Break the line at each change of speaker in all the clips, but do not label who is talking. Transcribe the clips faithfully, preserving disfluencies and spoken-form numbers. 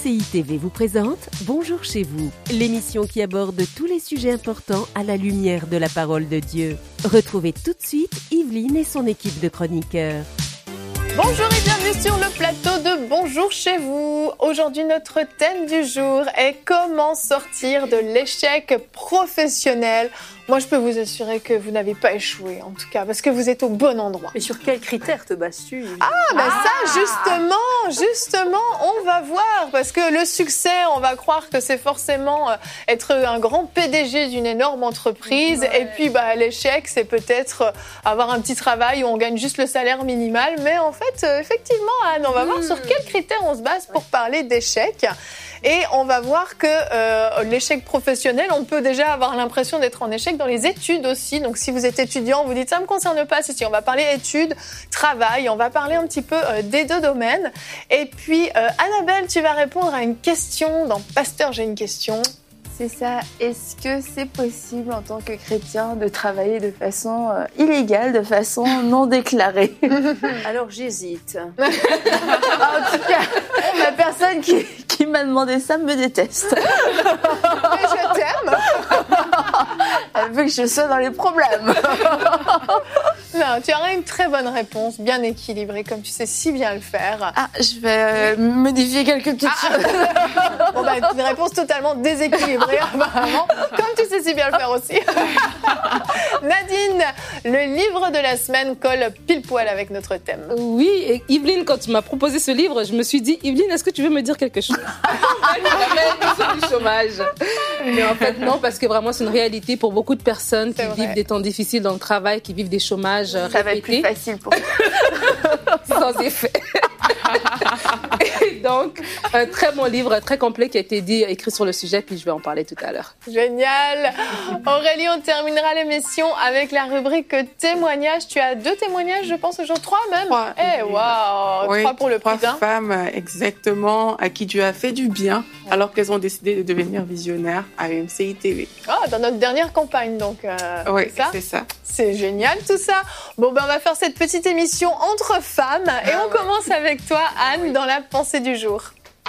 C I T V vous présente Bonjour chez vous, l'émission qui aborde tous les sujets importants à la lumière de la parole de Dieu. Retrouvez tout de suite Yveline et son équipe de chroniqueurs.
Bonjour et bienvenue sur le plateau de Bonjour chez vous. Aujourd'hui, notre thème du jour est comment sortir de l'échec professionnel. Moi, je peux vous assurer que vous n'avez pas échoué, en tout cas, parce que vous êtes au bon endroit.
Mais sur quels critères te bases-tu ?
Ah, ben ah ça, justement, justement, on va voir. Parce que le succès, on va croire que c'est forcément être un grand P D G d'une énorme entreprise. Ouais. Et puis, bah, l'échec, c'est peut-être avoir un petit travail où on gagne juste le salaire minimal. Mais en fait, effectivement, Anne, on va voir mmh. sur quels critères on se base pour parler d'échec. Et on va voir que euh, l'échec professionnel, on peut déjà avoir l'impression d'être en échec dans les études aussi. Donc, si vous êtes étudiant, vous dites « ça ne me concerne pas », c'est si on va parler études, travail, on va parler un petit peu euh, des deux domaines. Et puis, euh, Annabelle, tu vas répondre à une question dans « Pasteur, j'ai une question ».
C'est ça. Est-ce que c'est possible en tant que chrétien de travailler de façon euh, illégale, de façon non déclarée ?
Alors j'hésite.
En tout cas, la personne qui, qui m'a demandé ça me déteste.
Mais je t'aime.
Elle veut que je sois dans les problèmes.
Non, tu auras une très bonne réponse, bien équilibrée, comme tu sais si bien le faire.
Ah, je vais euh, modifier quelques petites
ah.
choses.
Bon, bah, une réponse totalement déséquilibrée, apparemment, comme tu sais si bien le faire aussi. Nadine, le livre de la semaine colle pile poil avec notre thème.
Oui, et Yveline, quand tu m'as proposé ce livre, je me suis dit, Yveline, est-ce que tu veux me dire quelque chose ? Sur du chômage. Mais en fait, non, parce que vraiment, c'est une réalité pour beaucoup de personnes qui vivent des temps difficiles dans le travail, qui vivent des chômages
Ça
répétés.
va être plus facile pour
Sans effet. Et donc, un très bon livre, très complet qui a été dit, écrit sur le sujet, puis je vais en parler tout à l'heure.
Génial. Aurélie, on terminera l'émission avec la rubrique témoignages. Tu as deux témoignages, je pense, aujourd'hui, trois même.
Trois.
Eh, waouh,
oui,
trois pour le prix
Trois
d'un.
femmes, exactement, à qui Dieu a fait du bien, alors qu'elles ont décidé de devenir visionnaires à M C I T V.
Ah, dans notre dernière campagne, donc. Euh,
oui,
c'est ça.
c'est ça.
C'est génial tout ça. Bon, ben on va faire cette petite émission entre femmes et on commence avec toi, Anne, dans la pensée du jour.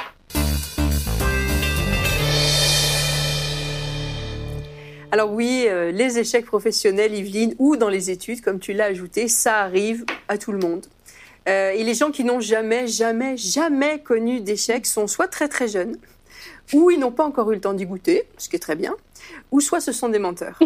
Alors oui, euh, les échecs professionnels, Yveline, ou dans les études, comme tu l'as ajouté, ça arrive à tout le monde. Euh, et les gens qui n'ont jamais, jamais, jamais connu d'échecs sont soit très très jeunes, ou ils n'ont pas encore eu le temps d'y goûter, ce qui est très bien, ou soit ce sont des menteurs.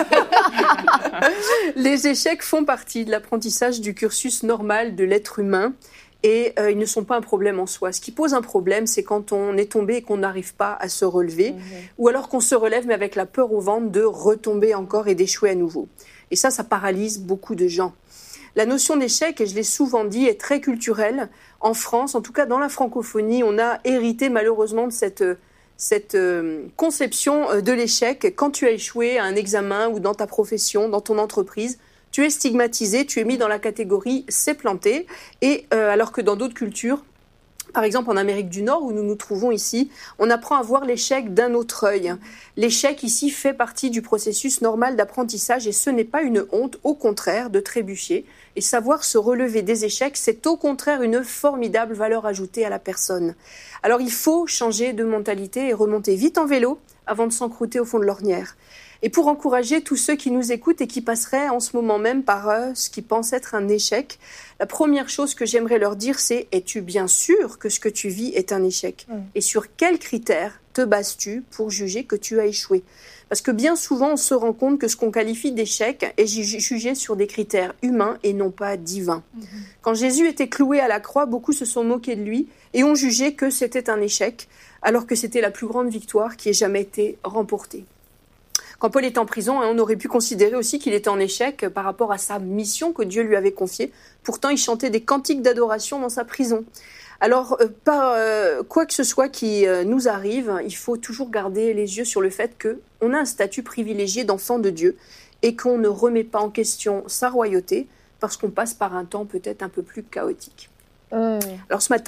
Les échecs font partie de l'apprentissage du cursus normal de l'être humain et euh, ils ne sont pas un problème en soi. Ce qui pose un problème, c'est quand on est tombé et qu'on n'arrive pas à se relever, mmh. ou alors qu'on se relève mais avec la peur au ventre de retomber encore et d'échouer à nouveau. Et ça, ça paralyse beaucoup de gens. La notion d'échec, et je l'ai souvent dit, est très culturelle. En France, en tout cas dans la francophonie, on a hérité malheureusement de cette... cette euh, conception euh, de l'échec. Quand tu as échoué à un examen ou dans ta profession, dans ton entreprise, tu es stigmatisé, tu es mis dans la catégorie « c'est planté ». Et euh, alors que dans d'autres cultures, par exemple en Amérique du Nord, où nous nous trouvons ici, on apprend à voir l'échec d'un autre œil. L'échec ici fait partie du processus normal d'apprentissage et ce n'est pas une honte, au contraire, de trébucher. Et savoir se relever des échecs, c'est au contraire une formidable valeur ajoutée à la personne. Alors il faut changer de mentalité et remonter vite en vélo avant de s'encrouter au fond de l'ornière. Et pour encourager tous ceux qui nous écoutent et qui passeraient en ce moment même par euh, ce qu'ils pensent être un échec, la première chose que j'aimerais leur dire, c'est « es-tu bien sûr que ce que tu vis est un échec ?» mmh. Et sur quels critères te bases-tu pour juger que tu as échoué ? Parce que bien souvent, on se rend compte que ce qu'on qualifie d'échec est jugé sur des critères humains et non pas divins. Mmh. Quand Jésus était cloué à la croix, beaucoup se sont moqués de lui et ont jugé que c'était un échec, alors que c'était la plus grande victoire qui ait jamais été remportée. Quand Paul était en prison, on aurait pu considérer aussi qu'il était en échec par rapport à sa mission que Dieu lui avait confiée. Pourtant, il chantait des cantiques d'adoration dans sa prison. Alors, euh, par euh, quoi que ce soit qui euh, nous arrive, il faut toujours garder les yeux sur le fait qu'on a un statut privilégié d'enfant de Dieu et qu'on ne remet pas en question sa royauté parce qu'on passe par un temps peut-être un peu plus chaotique. Mmh. Alors ce matin,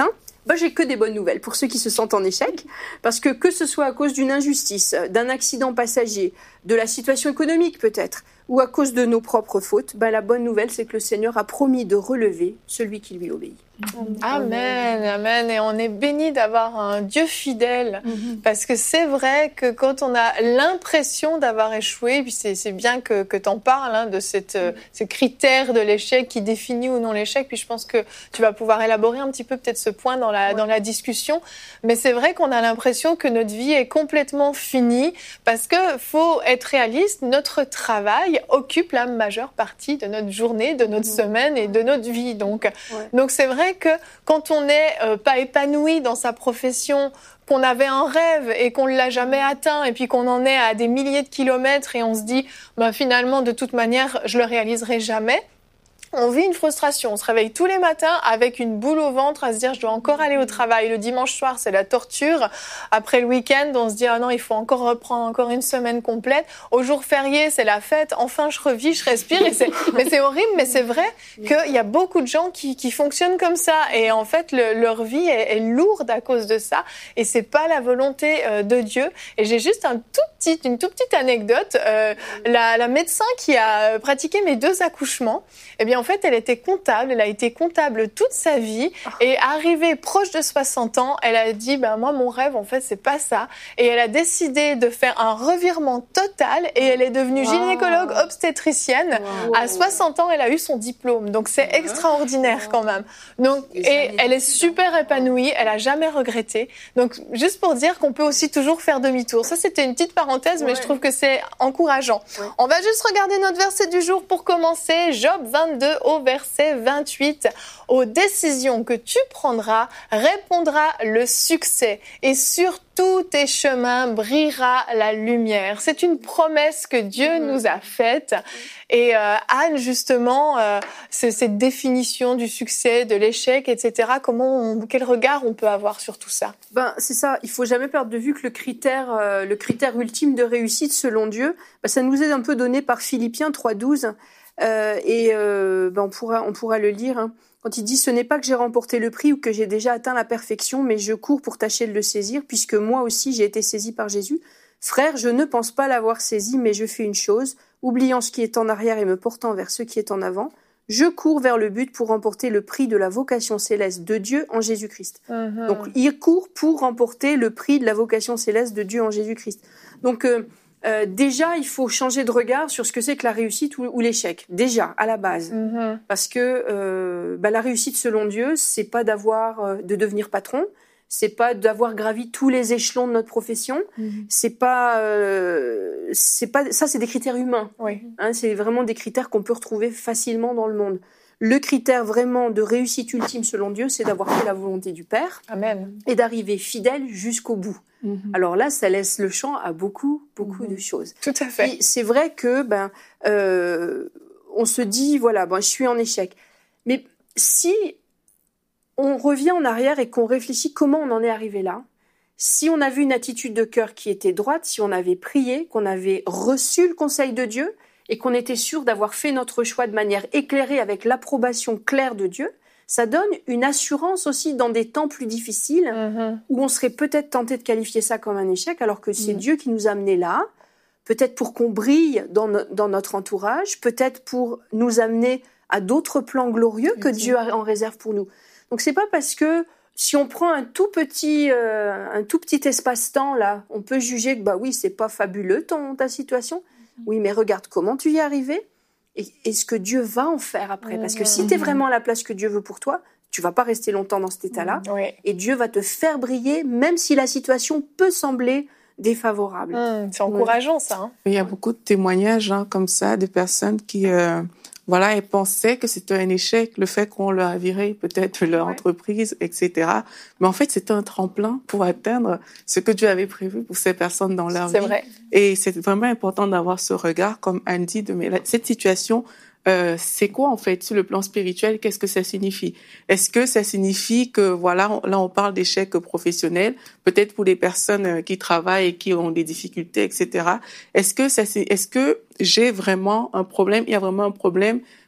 bah, j'ai que des bonnes nouvelles pour ceux qui se sentent en échec, parce que que ce soit à cause d'une injustice, d'un accident passager, de la situation économique peut-être, ou à cause de nos propres fautes, bah, la bonne nouvelle, c'est que le Seigneur a promis de relever celui qui lui obéit.
Amen, amen. Et on est béni d'avoir un Dieu fidèle, mm-hmm. parce que c'est vrai que quand on a l'impression d'avoir échoué, puis c'est, c'est bien que, que t'en parles, hein, de cette, mm-hmm. ce critère de l'échec qui définit ou non l'échec, puis je pense que tu vas pouvoir élaborer un petit peu peut-être ce point dans la, ouais. dans la discussion, mais c'est vrai qu'on a l'impression que notre vie est complètement finie, parce que faut être réaliste, notre travail occupe la majeure partie de notre journée, de notre mm-hmm. semaine et de notre vie, donc, ouais. donc c'est vrai que quand on n'est euh, pas épanoui dans sa profession, qu'on avait un rêve et qu'on ne l'a jamais atteint, et puis qu'on en est à des milliers de kilomètres et on se dit bah, finalement de toute manière je le réaliserai jamais, on vit une frustration. On se réveille tous les matins avec une boule au ventre à se dire je dois encore aller au travail. Le dimanche soir, c'est la torture. Après le week-end, on se dit ah non, il faut encore reprendre encore une semaine complète. Au jour férié, c'est la fête. Enfin, je revis, je respire. Et c'est... Mais c'est horrible, mais c'est vrai qu'il y a beaucoup de gens qui, qui fonctionnent comme ça. Et en fait, le, leur vie est, est lourde à cause de ça. Et c'est pas la volonté euh, de Dieu. Et j'ai juste un tout petit, une toute petite anecdote. Euh, la, la médecin qui a pratiqué mes deux accouchements, eh bien, en fait, elle était comptable, elle a été comptable toute sa vie et arrivée proche de soixante ans, elle a dit ben moi mon rêve en fait c'est pas ça et elle a décidé de faire un revirement total et elle est devenue wow. gynécologue obstétricienne. Wow. À soixante ans, elle a eu son diplôme. Donc c'est extraordinaire wow. quand même. Donc et elle est super épanouie, elle a jamais regretté. Donc juste pour dire qu'on peut aussi toujours faire demi-tour. Ça c'était une petite parenthèse mais ouais. je trouve que c'est encourageant. Ouais. On va juste regarder notre verset du jour pour commencer. Job vingt-deux au verset vingt-huit. Aux décisions que tu prendras répondra le succès et sur tous tes chemins brillera la lumière. C'est une promesse que Dieu nous a faite. Et euh, Anne, justement, euh, c'est cette définition du succès, de l'échec, et cetera. Comment, on, quel regard on peut avoir sur tout ça ?
Ben c'est ça. Il faut jamais perdre de vue que le critère, euh, le critère ultime de réussite selon Dieu, ben, ça nous est un peu donné par Philippiens trois douze. Euh, et euh, ben on pourra on pourra le lire hein. Quand il dit ce n'est pas que j'ai remporté le prix ou que j'ai déjà atteint la perfection, mais je cours pour tâcher de le saisir, puisque moi aussi j'ai été saisi par Jésus. Frère, je ne pense pas l'avoir saisi, mais je fais une chose, oubliant ce qui est en arrière et me portant vers ce qui est en avant. Je cours vers le but pour remporter le prix de la vocation céleste de Dieu en Jésus-Christ. Mm-hmm. Donc il court pour remporter le prix de la vocation céleste de Dieu en Jésus-Christ. Donc euh, Euh, déjà, il faut changer de regard sur ce que c'est que la réussite ou, ou l'échec. Déjà, à la base, mm-hmm. parce que euh, bah, la réussite, selon Dieu, c'est pas d'avoir, euh, de devenir patron, c'est pas d'avoir gravi tous les échelons de notre profession, mm-hmm. c'est pas, euh, c'est pas, ça, c'est des critères humains. Oui. Hein, c'est vraiment des critères qu'on peut retrouver facilement dans le monde. Le critère vraiment de réussite ultime selon Dieu, c'est d'avoir fait la volonté du Père. Amen. Et d'arriver fidèle jusqu'au bout. Mm-hmm. Alors là, ça laisse le champ à beaucoup, beaucoup mm-hmm. de choses.
Tout à fait.
Et c'est vrai que ben, euh, on se dit, voilà, ben, je suis en échec. Mais si on revient en arrière et qu'on réfléchit comment on en est arrivé là, si on avait une attitude de cœur qui était droite, si on avait prié, qu'on avait reçu le conseil de Dieu, et qu'on était sûr d'avoir fait notre choix de manière éclairée avec l'approbation claire de Dieu, ça donne une assurance aussi dans des temps plus difficiles mmh. où on serait peut-être tenté de qualifier ça comme un échec alors que c'est mmh. Dieu qui nous a amenés là, peut-être pour qu'on brille dans, no- dans notre entourage, peut-être pour nous amener à d'autres plans glorieux que mmh. Dieu a en réserve pour nous. Donc c'est pas parce que si on prend un tout petit, euh, un tout petit espace-temps là, on peut juger que bah oui c'est pas fabuleux ton ta situation. Oui, mais regarde comment tu y es arrivé et, et ce que Dieu va en faire après. Parce que si tu es vraiment à la place que Dieu veut pour toi, tu vas pas rester longtemps dans cet état-là. Oui. Et Dieu va te faire briller, même si la situation peut sembler défavorable.
Mmh, c'est encourageant, oui. ça. Hein.
Il y a beaucoup de témoignages hein, comme ça, de personnes qui... Euh... Voilà, elles pensaient que c'était un échec, le fait qu'on leur a viré peut-être leur ouais. entreprise, et cetera. Mais en fait, c'était un tremplin pour atteindre ce que Dieu avait prévu pour ces personnes dans leur
c'est
vie.
C'est vrai.
Et c'est vraiment important d'avoir ce regard, comme Anne dit, de mais cette situation, euh, c'est quoi en fait sur le plan spirituel? Qu'est-ce que ça signifie? Est-ce que ça signifie que voilà, on, là on parle d'échec professionnel, peut-être pour les personnes qui travaillent et qui ont des difficultés, et cetera. Est-ce que ça, est-ce que j'ai vraiment un problème? Il y a vraiment un problème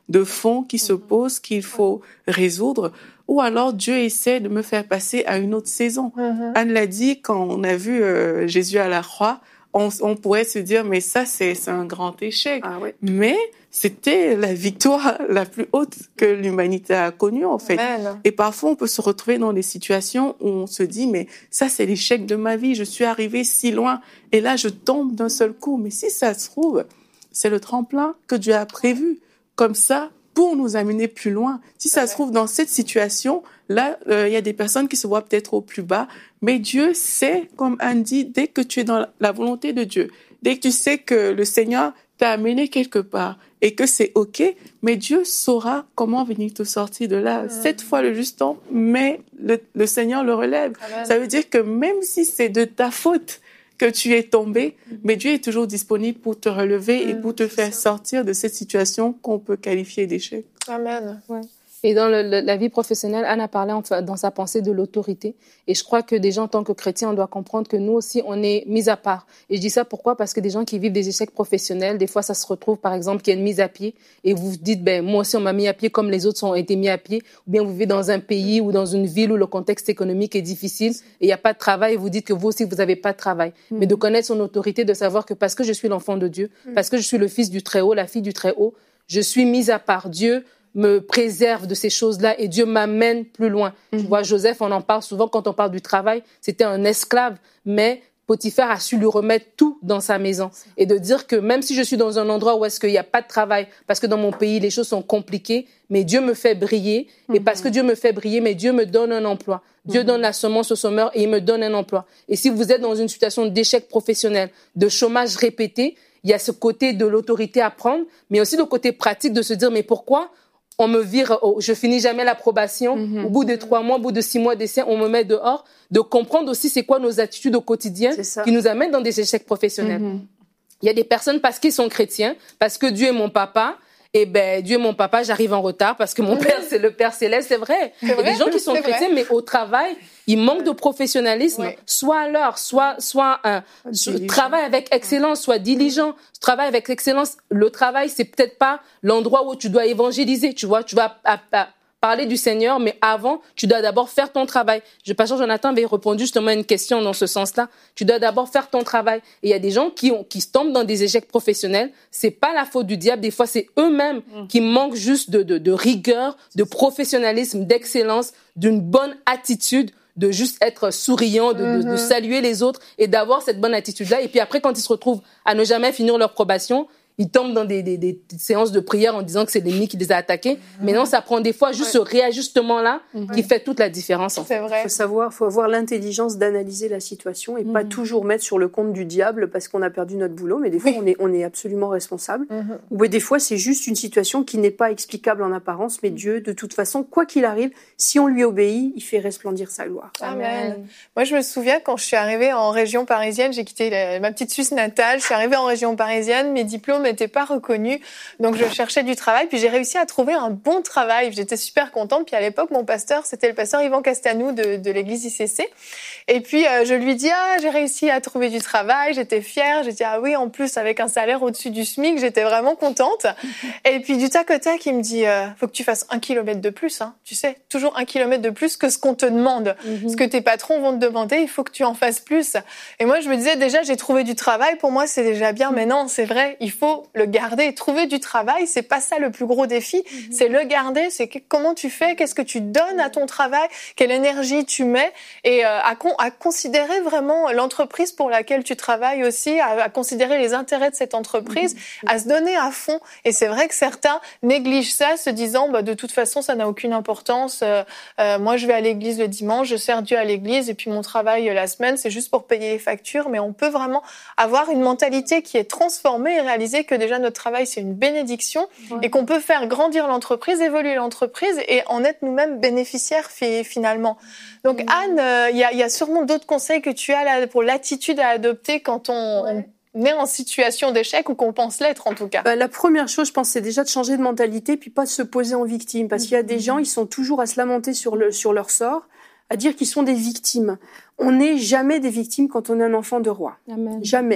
de fond qui se posent, qu'il faut résoudre. Ou alors Dieu essaie de me faire passer à une autre saison. Mm-hmm. Anne l'a dit, quand on a vu euh, Jésus à la croix, on, on pourrait se dire, mais ça, c'est, c'est un grand échec. Ah, oui. Mais c'était la victoire la plus haute que l'humanité a connue, en fait. Amen. Et parfois, on peut se retrouver dans des situations où on se dit, mais ça, c'est l'échec de ma vie. Je suis arrivée si loin. Et là, je tombe d'un seul coup. Mais si ça se trouve, c'est le tremplin que Dieu a prévu. Comme ça, pour nous amener plus loin. Si ça se trouve dans cette situation, là, il euh, y a des personnes qui se voient peut-être au plus bas, mais Dieu sait, comme Anne dit, dès que tu es dans la volonté de Dieu, dès que tu sais que le Seigneur t'a amené quelque part et que c'est OK, mais Dieu saura comment venir te sortir de là. Mmh. Cette fois, le juste temps, mais le, le Seigneur le relève. Amen. Ça veut dire que même si c'est de ta faute que tu es tombé, mais Dieu est toujours disponible pour te relever mmh, et pour te faire ça. sortir de cette situation qu'on peut qualifier d'échec.
Amen.
Ouais. Et dans le, le, la vie professionnelle, Anne a parlé enfin, dans sa pensée de l'autorité. Et je crois que déjà, en tant que chrétien, on doit comprendre que nous aussi, on est mis à part. Et je dis ça pourquoi? Parce que des gens qui vivent des échecs professionnels, des fois, ça se retrouve, par exemple, qu'il y a une mise à pied. Et vous vous dites, ben, moi aussi, on m'a mis à pied comme les autres ont été mis à pied. Ou bien vous vivez dans un pays ou dans une ville où le contexte économique est difficile et il n'y a pas de travail et vous dites que vous aussi, vous n'avez pas de travail. Mmh. Mais de connaître son autorité, de savoir que parce que je suis l'enfant de Dieu, mmh. parce que je suis le fils du Très-Haut, la fille du Très-Haut, je suis mise à part. Dieu me préserve de ces choses-là et Dieu m'amène plus loin. Mm-hmm. Tu vois, Joseph, on en parle souvent quand on parle du travail, c'était un esclave, mais Potiphar a su lui remettre tout dans sa maison. Et de dire que même si je suis dans un endroit où est-ce qu'il n'y a pas de travail, parce que dans mon pays, les choses sont compliquées, mais Dieu me fait briller. Mm-hmm. Et parce que Dieu me fait briller, mais Dieu me donne un emploi. Dieu mm-hmm. donne la semence au semeur et il me donne un emploi. Et si vous êtes dans une situation d'échec professionnel, de chômage répété, il y a ce côté de l'autorité à prendre, mais aussi le côté pratique de se dire, mais pourquoi on me vire, oh, je finis jamais l'approbation. Mm-hmm. Au bout de trois mois, au bout de six mois d'essai, on me met dehors. De comprendre aussi c'est quoi nos attitudes au quotidien qui nous amènent dans des échecs professionnels. Mm-hmm. Il y a des personnes parce qu'ils sont chrétiens, parce que Dieu est mon papa. Et ben Dieu est mon papa, j'arrive en retard parce que mon mm-hmm. père c'est le Père céleste, c'est vrai. C'est vrai. Il y a des gens qui sont c'est chrétiens, vrai. Mais au travail, ils manquent de professionnalisme. Oui. Soit à l'heure, soit soit un euh, travail avec excellence, soit diligent. Travail avec excellence. Le travail, c'est peut-être pas l'endroit où tu dois évangéliser. Tu vois, tu vas à, à, parler du Seigneur, mais avant, tu dois d'abord faire ton travail. Je pasteur Jonathan avait répondu justement à une question dans ce sens-là. Tu dois d'abord faire ton travail. Et il y a des gens qui ont, qui tombent dans des échecs professionnels. C'est pas la faute du diable. Des fois, c'est eux-mêmes mmh. qui manquent juste de, de, de rigueur, de professionnalisme, d'excellence, d'une bonne attitude, de juste être souriant, de, mmh. de, de saluer les autres et d'avoir cette bonne attitude-là. Et puis après, quand ils se retrouvent à ne jamais finir leur probation, ils tombent dans des, des, des séances de prière en disant que c'est l'ennemi qui les a attaqués. Mmh. Mais non, ça prend des fois juste ouais. ce réajustement-là mmh. qui fait toute la différence. En fait.
C'est vrai. Il faut savoir, faut avoir l'intelligence d'analyser la situation et mmh. pas toujours mettre sur le compte du diable parce qu'on a perdu notre boulot. Mais des fois, oui. on est, on est absolument responsable. Mmh. Ou des fois, c'est juste une situation qui n'est pas explicable en apparence. Mais Dieu, de toute façon, quoi qu'il arrive, si on lui obéit, il fait resplendir sa gloire.
Amen. Amen. Moi, je me souviens quand je suis arrivée en région parisienne, j'ai quitté la, ma petite Suisse natale. Je suis arrivée en région parisienne, mes diplômes n'étaient pas reconnus, donc je cherchais du travail, puis j'ai réussi à trouver un bon travail, j'étais super contente, puis à l'époque, mon pasteur, c'était le pasteur Yvan Castanou de, de l'église I C C, et puis euh, je lui dis, ah, j'ai réussi à trouver du travail, j'étais fière, j'ai dit, ah oui, en plus, avec un salaire au-dessus du SMIC, j'étais vraiment contente, et puis du tac au tac, il me dit, euh, faut que tu fasses un kilomètre de plus, hein, tu sais, toujours un kilomètre de plus que ce qu'on te demande, mm-hmm. ce que tes patrons vont te demander, il faut que tu en fasses plus, et moi, je me disais, déjà, j'ai trouvé du travail, pour moi, c'est déjà bien, mais non, c'est vrai, il faut le garder, trouver du travail, c'est pas ça le plus gros défi, mmh. c'est le garder, c'est que, comment tu fais, qu'est-ce que tu donnes à ton travail, quelle énergie tu mets, et euh, à, con, à considérer vraiment l'entreprise pour laquelle tu travailles aussi, à, à considérer les intérêts de cette entreprise, mmh. à se donner à fond. Et c'est vrai que certains négligent ça, se disant bah, de toute façon ça n'a aucune importance, euh, euh, moi je vais à l'église le dimanche, je sers Dieu à l'église, et puis mon travail la semaine c'est juste pour payer les factures. Mais on peut vraiment avoir une mentalité qui est transformée et réaliser que déjà notre travail c'est une bénédiction ouais. et qu'on peut faire grandir l'entreprise, évoluer l'entreprise et en être nous-mêmes bénéficiaires finalement. Donc mmh. Anne, il euh, y, y a sûrement d'autres conseils que tu as là, pour l'attitude à adopter quand on, ouais. on est en situation d'échec ou qu'on pense l'être en tout cas.
Bah, la première chose, je pense, c'est déjà de changer de mentalité puis pas de se poser en victime parce mmh. qu'il y a des gens, ils sont toujours à se lamenter sur, le, sur leur sort, à dire qu'ils sont des victimes. On n'est jamais des victimes quand on est un enfant de roi. Amen. Jamais.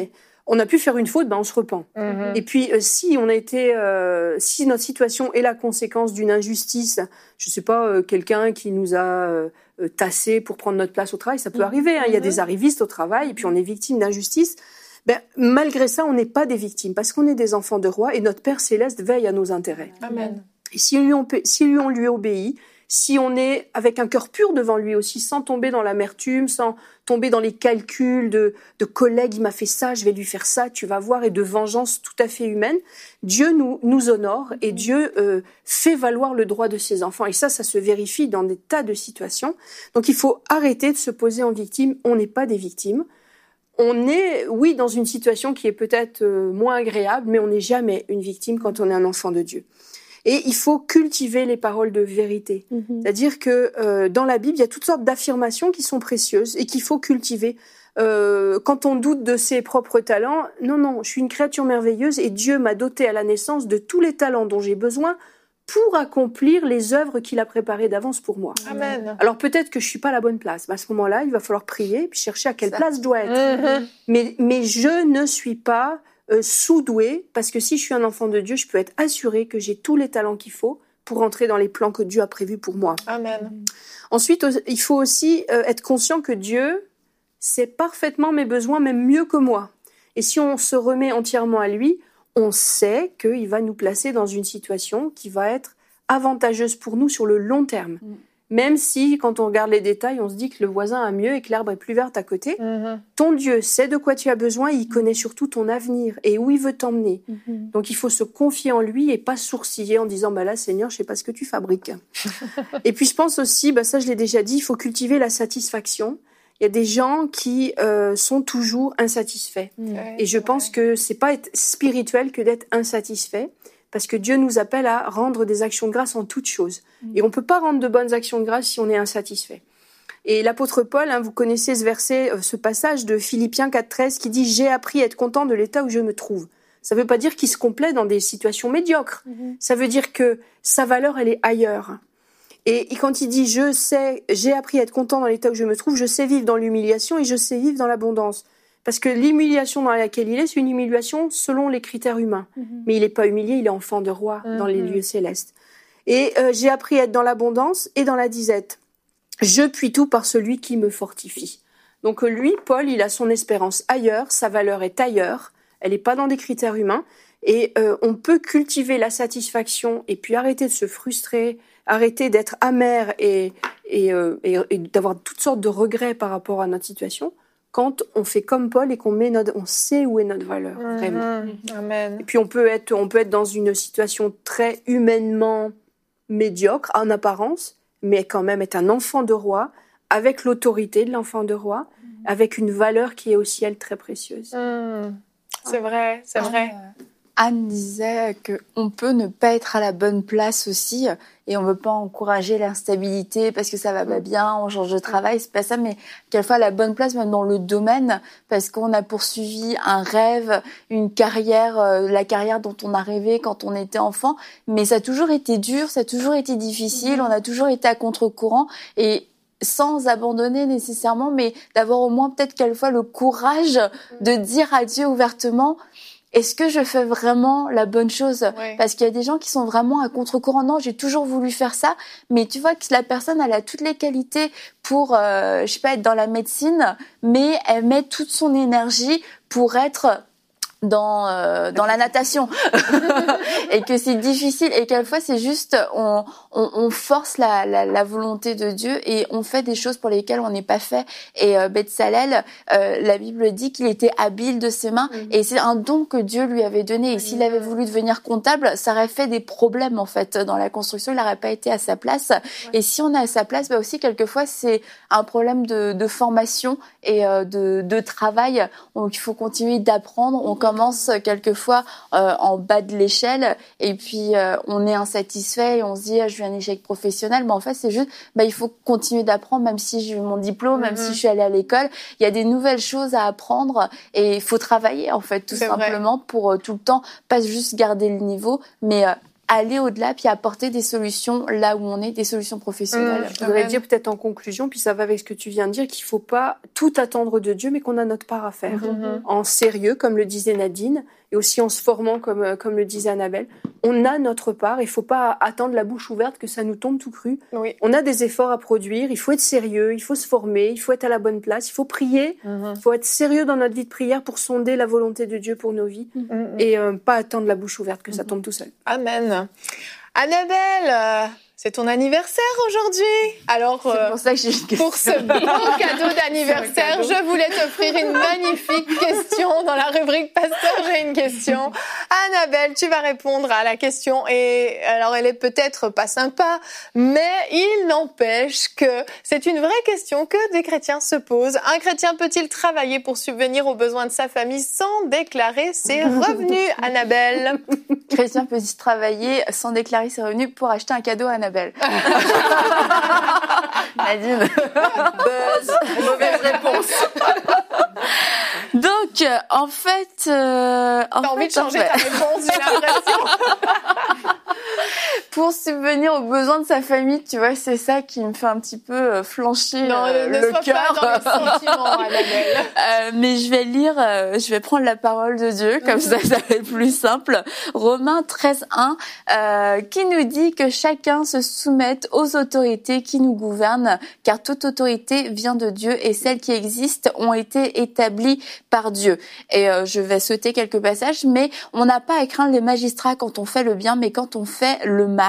on a pu faire une faute, ben on se repent.
Mhm.
Et puis, euh, si on a été, euh, si notre situation est la conséquence d'une injustice, je sais pas, euh, quelqu'un qui nous a euh, tassé pour prendre notre place au travail, ça peut
Mhm.
arriver. Hein, il y a
Mhm.
des arrivistes au travail, et puis on est victime d'injustice. Ben, malgré ça, on n'est pas des victimes, parce qu'on est des enfants de roi, et notre Père Céleste veille à nos intérêts.
Amen.
Et si lui on, peut- si lui on lui obéit, si on est avec un cœur pur devant lui aussi, sans tomber dans l'amertume, sans tomber dans les calculs de, de collègues, il m'a fait ça, je vais lui faire ça, tu vas voir, et de vengeance tout à fait humaine, Dieu nous, nous honore et Dieu euh, fait valoir le droit de ses enfants. Et ça, ça se vérifie dans des tas de situations. Donc il faut arrêter de se poser en victime. On n'est pas des victimes. On est, oui, dans une situation qui est peut-être euh, moins agréable, mais on n'est jamais une victime quand on est un enfant de Dieu. Et il faut cultiver les paroles de vérité.
Mhm.
C'est-à-dire que euh, dans la Bible, il y a toutes sortes d'affirmations qui sont précieuses et qu'il faut cultiver. Euh, quand on doute de ses propres talents, non, non, je suis une créature merveilleuse et Dieu m'a dotée à la naissance de tous les talents dont j'ai besoin pour accomplir les œuvres qu'il a préparées d'avance pour moi.
Amen.
Alors peut-être que je suis pas à la bonne place. À ce moment-là, il va falloir prier puis chercher à quelle
Ça.
place je dois être.
Mhm.
Mais, mais je ne suis pas euh, sous-douée, parce que si je suis un enfant de Dieu, je peux être assurée que j'ai tous les talents qu'il faut pour entrer dans les plans que Dieu a prévus pour moi.
Amen.
Ensuite, il faut aussi euh, être conscient que Dieu sait parfaitement mes besoins, même mieux que moi. Et si on se remet entièrement à lui, on sait qu'il va nous placer dans une situation qui va être avantageuse pour nous sur le long terme.
Mm.
Même si, quand on regarde les détails, on se dit que le voisin a mieux et que l'herbe est plus verte à côté.
Mhm.
Ton Dieu sait de quoi tu as besoin, il connaît surtout ton avenir et où il veut t'emmener.
Mhm.
Donc il faut se confier en lui et pas sourciller en disant bah là Seigneur, je sais pas ce que tu fabriques. Et puis je pense aussi, bah ça je l'ai déjà dit, il faut cultiver la satisfaction. Il y a des gens qui euh, sont toujours insatisfaits.
Ouais,
Et je
c'est
pense
vrai.
que c'est pas être spirituel que d'être insatisfait, parce que Dieu nous appelle à rendre des actions de grâce en toutes choses. Et on peut pas rendre de bonnes actions de grâce si on est insatisfait. Et l'apôtre Paul, hein, vous connaissez ce verset, euh, ce passage de Philippiens quatre treize qui dit « J'ai appris à être content de l'état où je me trouve ». Ça veut pas dire qu'il se complaît dans des situations médiocres.
Mhm.
Ça veut dire que sa valeur, elle est ailleurs. Et, et quand il dit « Je sais, j'ai appris à être content dans l'état où je me trouve, je sais vivre dans l'humiliation et je sais vivre dans l'abondance ». Parce que l'humiliation dans laquelle il est, c'est une humiliation selon les critères humains.
Mhm.
Mais il n'est pas humilié, il est enfant de roi dans les
Mhm.
lieux célestes. Et euh, j'ai appris à être dans l'abondance et dans la disette. Je puis tout par celui qui me fortifie. Donc euh, lui, Paul, il a son espérance ailleurs, sa valeur est ailleurs, elle n'est pas dans des critères humains. Et euh, on peut cultiver la satisfaction et puis arrêter de se frustrer, arrêter d'être amer et, et, euh, et, et d'avoir toutes sortes de regrets par rapport à notre situation quand on fait comme Paul et qu'on met notre, on sait où est notre valeur, vraiment.
Mhm. Amen.
Et puis on peut être, on peut être dans une situation très humainement médiocre en apparence, mais quand même être un enfant de roi avec l'autorité de l'enfant de roi, avec une valeur qui est aussi elle très précieuse.
Mhm. C'est vrai, c'est vrai.
Euh, Anne disait qu'on peut ne pas être à la bonne place aussi et on ne veut pas encourager l'instabilité parce que ça va pas bien, on change de travail, c'est pas ça, mais quelquefois à la bonne place même dans le domaine parce qu'on a poursuivi un rêve, une carrière, euh, la carrière dont on a rêvé quand on était enfant, mais ça a toujours été dur, ça a toujours été difficile, on a toujours été à contre-courant et sans abandonner nécessairement, mais d'avoir au moins peut-être quelquefois le courage de dire à Dieu ouvertement est-ce que je fais vraiment la bonne chose?
Ouais.
Parce qu'il y a des gens qui sont vraiment à contre-courant. Non, j'ai toujours voulu faire ça, mais tu vois que la personne, elle a toutes les qualités pour, euh, je sais pas, être dans la médecine, mais elle met toute son énergie pour être dans euh, dans la natation et que c'est difficile et quelquefois c'est juste on on, on force la, la la volonté de Dieu et on fait des choses pour lesquelles on n'est pas fait et euh, Betsalel euh, la Bible dit qu'il était habile de ses mains
Mhm.
et c'est un don que Dieu lui avait donné et s'il avait voulu devenir comptable ça aurait fait des problèmes en fait dans la construction, il n'aurait pas été à sa place et si on est à sa place bah aussi quelquefois c'est un problème de de formation et euh, de de travail, donc il faut continuer d'apprendre, on commence quelquefois euh, en bas de l'échelle et puis euh, on est insatisfait et on se dit ah, je vis un échec professionnel, mais en fait c'est juste bah il faut continuer d'apprendre même si j'ai eu mon diplôme, même
Mhm.
si je suis allée à l'école, il y a des nouvelles choses à apprendre et il faut travailler en fait tout
C'est vrai.
simplement pour euh, tout le temps pas juste garder le niveau mais euh, aller au-delà puis apporter des solutions là où on est, des solutions professionnelles.
Mmh, je voudrais dire peut-être en conclusion, puis ça va avec ce que tu viens de dire, qu'il ne faut pas tout attendre de Dieu, mais qu'on a notre part à faire. Mmh. En sérieux, comme le disait Nadine, et aussi en se formant, comme, comme le disait Annabelle. On a notre part, il ne faut pas attendre la bouche ouverte que ça nous tombe tout cru. Oui. On a des efforts à produire, il faut être sérieux, il faut se former, il faut être à la bonne place, il faut prier, mmh. il faut être sérieux dans notre vie de prière pour sonder la volonté de Dieu pour nos vies, mmh. et euh, pas attendre la bouche ouverte que mmh. ça tombe tout seul.
Amen. Annabelle, euh, c'est ton anniversaire aujourd'hui. Alors,
c'est pour, euh, ça que j'ai une
pour ce beau cadeau d'anniversaire, cadeau. Je voulais t'offrir une magnifique question dans la rubrique Pasteur, j'ai une question. Annabelle, tu vas répondre à la question et alors elle est peut-être pas sympa, mais il n'empêche que c'est une vraie question que des chrétiens se posent. Un chrétien peut-il travailler pour subvenir aux besoins de sa famille sans déclarer ses revenus, Annabelle?
Chrétien peut-il travailler sans déclarer ses revenus pour acheter un cadeau à Annabelle? Nadine.
Buzz. Mauvaise réponse.
Donc, en fait... Euh,
T'as envie de changer en fait. ta réponse, j'ai l'impression.
Pour subvenir aux besoins de sa famille, tu vois, c'est ça qui me fait un petit peu flancher non, euh,
ne
le
sois
cœur.
Pas dans les sentiments, Annabelle.
euh, mais je vais lire, euh, je vais prendre la parole de Dieu, comme ça, ça va être plus simple. Romains treize un, euh, qui nous dit que chacun se soumette aux autorités qui nous gouvernent, car toute autorité vient de Dieu et celles qui existent ont été établies par Dieu. Et euh, je vais sauter quelques passages, mais on n'a pas à craindre les magistrats quand on fait le bien, mais quand on fait le mal.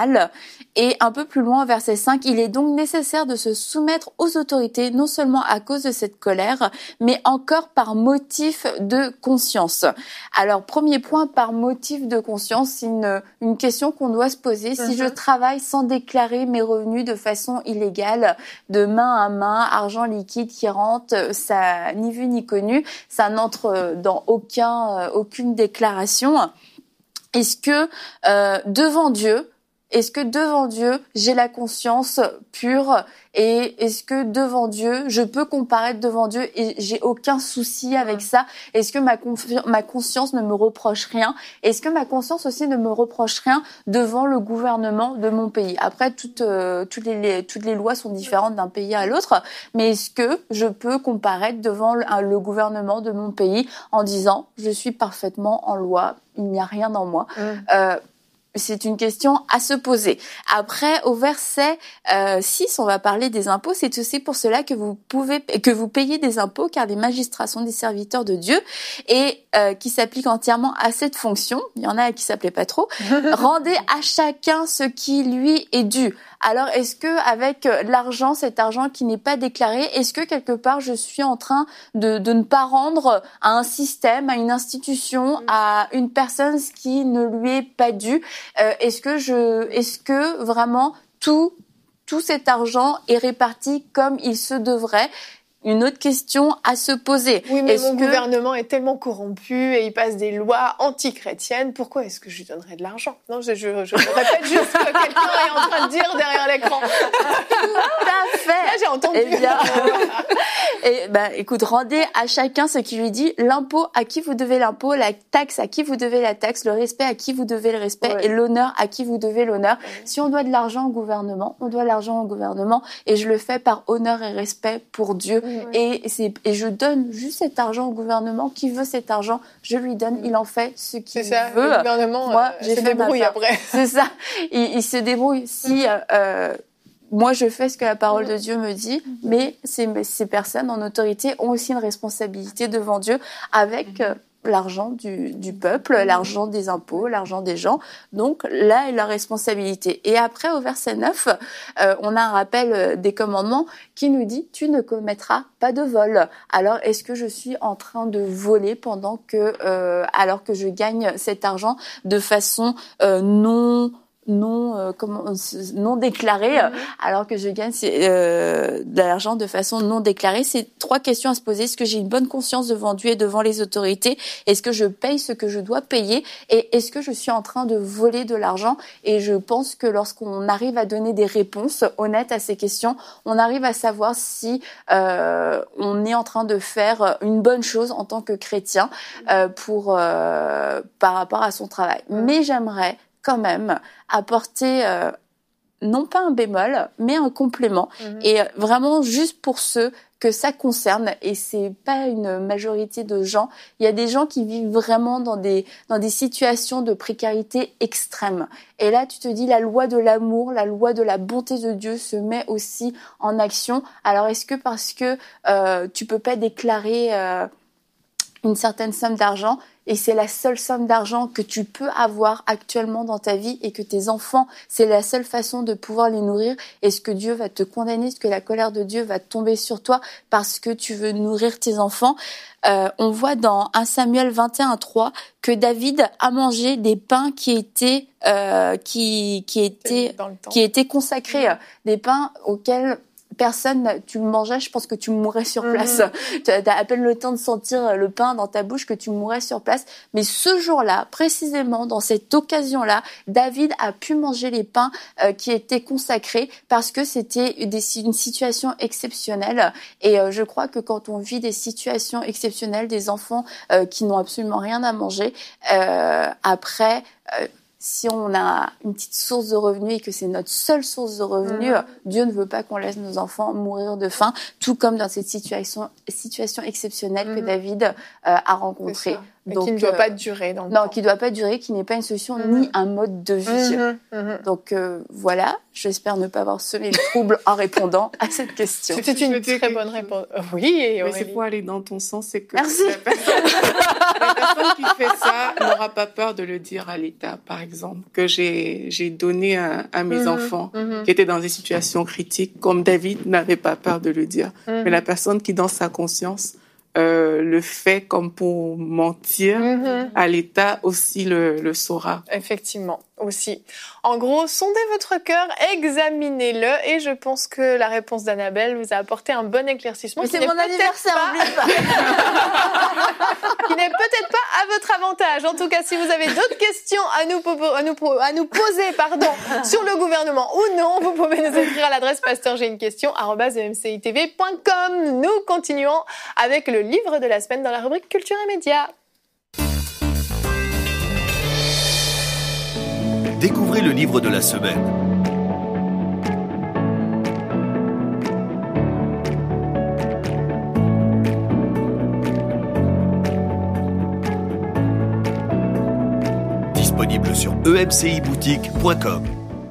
Et un peu plus loin, verset cinq, il est donc nécessaire de se soumettre aux autorités, non seulement à cause de cette colère, mais encore par motif de conscience. Alors, premier point, par motif de conscience, c'est une, une question qu'on doit se poser. Mm-hmm. Si je travaille sans déclarer mes revenus de façon illégale, de main à main, argent liquide qui rentre, ça ni vu ni connu, ça n'entre dans aucun, aucune déclaration. Est-ce que euh, devant Dieu, Est-ce que devant Dieu, j'ai la conscience pure et est-ce que devant Dieu, je peux comparaître devant Dieu et j'ai aucun souci avec ça? Est-ce que ma, confi- ma conscience ne me reproche rien? Est-ce que ma conscience aussi ne me reproche rien devant le gouvernement de mon pays? Après, toutes, euh, toutes, les, toutes les lois sont différentes d'un pays à l'autre, mais est-ce que je peux comparaître devant le, le gouvernement de mon pays en disant « je suis parfaitement en loi, il n'y a rien en moi mmh. » euh, C'est une question à se poser. Après, au verset euh, six, on va parler des impôts. C'est aussi pour cela que vous pouvez que vous payez des impôts, car les magistrats sont des serviteurs de Dieu et euh, qui s'appliquent entièrement à cette fonction. Il y en a qui s'appelaient pas trop. Rendez à chacun ce qui lui est dû. Alors, est-ce que avec l'argent, cet argent qui n'est pas déclaré, est-ce que quelque part je suis en train de, de ne pas rendre à un système, à une institution, à une personne ce qui ne lui est pas dû? Euh, est-ce que je, est-ce que vraiment tout, tout cet argent est réparti comme il se devrait? Une autre question à se poser.
Oui, mais
est-ce
mon
que...
gouvernement est tellement corrompu et il passe des lois anti-chrétiennes. Pourquoi est-ce que je lui donnerais de l'argent? Non, je, je, je répète juste que quelqu'un est en train de dire derrière l'écran.
Tout à fait.
Là, j'ai entendu.
Eh bien, et ben, écoute, rendez à chacun ce qui lui dit, l'impôt à qui vous devez l'impôt, la taxe à qui vous devez la taxe, le respect à qui vous devez le respect, ouais. et l'honneur à qui vous devez l'honneur. Ouais. Si on doit de l'argent au gouvernement, on doit l'argent au gouvernement, et je le fais par honneur et respect pour Dieu. Ouais. Et, c'est, et je donne juste cet argent au gouvernement. Qui veut cet argent, je lui donne. Il en fait ce qu'il
c'est ça,
veut.
Le gouvernement Moi, euh, j'ai se fait débrouille après.
C'est ça. Il, il se débrouille. Si euh, euh, moi, je fais ce que la parole de Dieu me dit, mais ces, ces personnes en autorité ont aussi une responsabilité devant Dieu avec... Euh, l'argent du, du peuple, l'argent des impôts, l'argent des gens. Donc, là est la responsabilité. Et après, au verset neuf, euh, on a un rappel des commandements qui nous dit « Tu ne commettras pas de vol ». Alors, est-ce que je suis en train de voler pendant que, euh, alors que je gagne cet argent de façon euh, non... non euh, comment non déclarée mmh. alors que je gagne euh, de l'argent de façon non déclarée? C'est trois questions à se poser. Est-ce que j'ai une bonne conscience devant Dieu et devant les autorités? Est-ce que je paye ce que je dois payer? Et est-ce que je suis en train de voler de l'argent? Et je pense que lorsqu'on arrive à donner des réponses honnêtes à ces questions, on arrive à savoir si euh, on est en train de faire une bonne chose en tant que chrétien euh, pour euh, par rapport à son travail. Mmh. Mais j'aimerais quand même apporter euh, non pas un bémol, mais un complément. Mmh. Et vraiment juste pour ceux que ça concerne, et c'est pas une majorité de gens. Il y a des gens qui vivent vraiment dans des dans des situations de précarité extrême. Et là, tu te dis, la loi de l'amour, la loi de la bonté de Dieu se met aussi en action. Alors, est-ce que parce que euh, tu peux pas déclarer euh, une certaine somme d'argent, et c'est la seule somme d'argent que tu peux avoir actuellement dans ta vie, et que tes enfants, c'est la seule façon de pouvoir les nourrir, est-ce que Dieu va te condamner, est-ce que la colère de Dieu va tomber sur toi parce que tu veux nourrir tes enfants? Euh, on voit dans premier Samuel vingt et un trois que David a mangé des pains qui étaient euh, qui qui étaient qui étaient consacrés, mmh. des pains auxquels personne, tu le mangeais, je pense que tu mourrais sur place. Mmh. Tu as à peine le temps de sentir le pain dans ta bouche que tu mourrais sur place. Mais ce jour-là, précisément, dans cette occasion-là, David a pu manger les pains euh, qui étaient consacrés parce que c'était des, une situation exceptionnelle. Et euh, je crois que quand on vit des situations exceptionnelles, des enfants euh, qui n'ont absolument rien à manger, euh, après... Euh, si on a une petite source de revenus et que c'est notre seule source de revenus, mmh. Dieu ne veut pas qu'on laisse nos enfants mourir de faim, tout comme dans cette situation, situation exceptionnelle mmh. que David euh, a rencontrée.
Donc, qui ne doit euh, pas durer dans le
non,
temps.
qui ne doit pas durer, qui n'est pas une solution mmh. ni un mode de vie. Mmh. Mmh. Donc euh, voilà, j'espère ne pas avoir semé le trouble en répondant à cette question.
C'était une très bonne réponse. Oui, et
mais c'est pour aller dans ton sens, c'est que
Merci.
La, personne, la personne qui fait ça n'aura pas peur de le dire à l'État, par exemple, que j'ai j'ai donné à, à mes mmh. enfants mmh. qui étaient dans des situations critiques, comme David n'avait pas peur de le dire. Mmh. Mais la personne qui, dans sa conscience, Euh, le fait comme pour mentir mmh. à l'État aussi le, le saura.
Effectivement, aussi. En gros, sondez votre cœur, examinez-le, et je pense que la réponse d'Annabelle vous a apporté un bon éclaircissement.
Mais c'est mon anniversaire,
pas... qui n'est peut-être pas à votre avantage. En tout cas, si vous avez d'autres questions à nous, à nous, à nous poser, pardon, sur le gouvernement ou non, vous pouvez nous écrire à l'adresse pasteur j'ai une question arobase e m c i t v point com. Nous continuons avec le livre de la semaine dans la rubrique Culture et Médias.
Découvrez le livre de la semaine. Disponible sur e m c i boutique point com.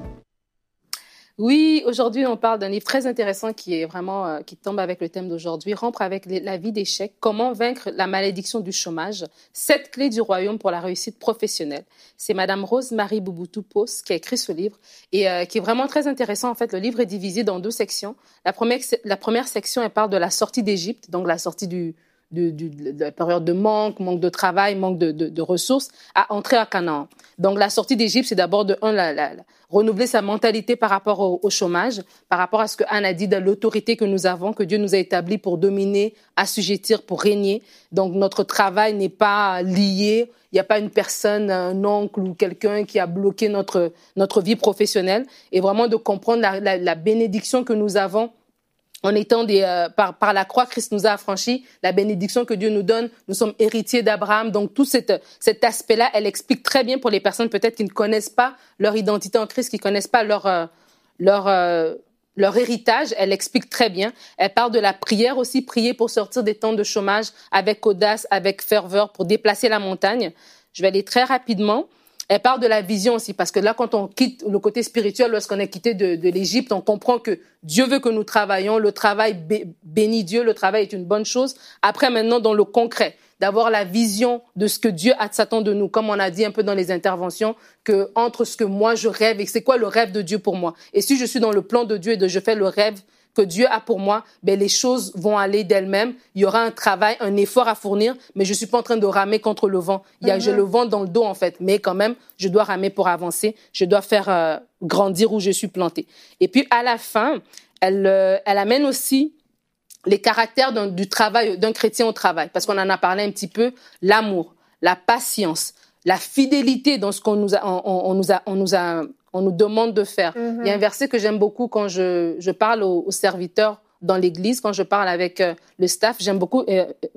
Oui, aujourd'hui, on parle d'un livre très intéressant qui est vraiment, euh, qui tombe avec le thème d'aujourd'hui, Rompre avec les, la vie d'échec, comment vaincre la malédiction du chômage, sept clés du royaume pour la réussite professionnelle. C'est Madame Rose-Marie Bouboutou-Pos qui a écrit ce livre et euh, qui est vraiment très intéressant. En fait, le livre est divisé dans deux sections. La première, la première section, elle parle de la sortie d'Égypte, donc la sortie du, du, du, de la période de manque, manque de travail, manque de, de, de ressources, à entrer à Canaan. Donc, la sortie d'Égypte, c'est d'abord de un, la, la, la renouveler sa mentalité par rapport au, au chômage, par rapport à ce que Anne a dit de l'autorité que nous avons, que Dieu nous a établie pour dominer, assujettir, pour régner. Donc, notre travail n'est pas lié. Il n'y a pas une personne, un oncle ou quelqu'un qui a bloqué notre, notre vie professionnelle. Et vraiment de comprendre la, la, la bénédiction que nous avons en étant des, euh, par, par la croix, Christ nous a affranchis, la bénédiction que Dieu nous donne. Nous sommes héritiers d'Abraham. Donc, tout cet, cet aspect-là, elle explique très bien pour les personnes peut-être qui ne connaissent pas leur identité en Christ, qui ne connaissent pas leur, euh, leur, euh, leur héritage. Elle explique très bien. Elle parle de la prière aussi, prier pour sortir des temps de chômage avec audace, avec ferveur, pour déplacer la montagne. Je vais aller très rapidement. Elle parle de la vision aussi, parce que là, quand on quitte le côté spirituel, lorsqu'on est quitté de, de l'Égypte, on comprend que Dieu veut que nous travaillions. Le travail bénit Dieu, le travail est une bonne chose. Après, maintenant, dans le concret, d'avoir la vision de ce que Dieu s'attend de nous, comme on a dit un peu dans les interventions, que entre ce que moi je rêve et c'est quoi le rêve de Dieu pour moi. Et si je suis dans le plan de Dieu et que je fais le rêve que Dieu a pour moi, ben les choses vont aller d'elles-mêmes. Il y aura un travail, un effort à fournir, mais je suis pas en train de ramer contre le vent. Il y a, mm-hmm. J'ai le vent dans le dos en fait, mais quand même, je dois ramer pour avancer. Je dois faire euh, grandir où je suis plantée. Et puis à la fin, elle, euh, elle amène aussi les caractères d'un, du travail, d'un chrétien au travail, parce qu'on en a parlé un petit peu, l'amour, la patience, la fidélité dans ce qu'on nous a, on, on, on nous a, on nous a on nous demande de faire. Mm-hmm. Il y a un verset que j'aime beaucoup quand je, je parle aux, aux serviteurs dans l'église, quand je parle avec euh, le staff, j'aime beaucoup. Euh,